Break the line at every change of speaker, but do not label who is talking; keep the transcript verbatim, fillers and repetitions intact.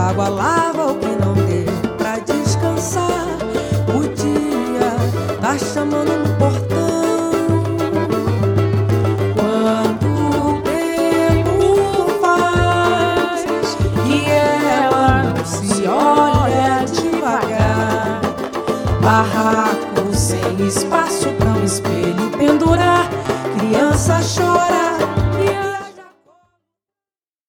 água lava o que não deu pra descansar. O dia tá chamando no portão. Quando o tempo faz e ela não se olha devagar, barraco sem espaço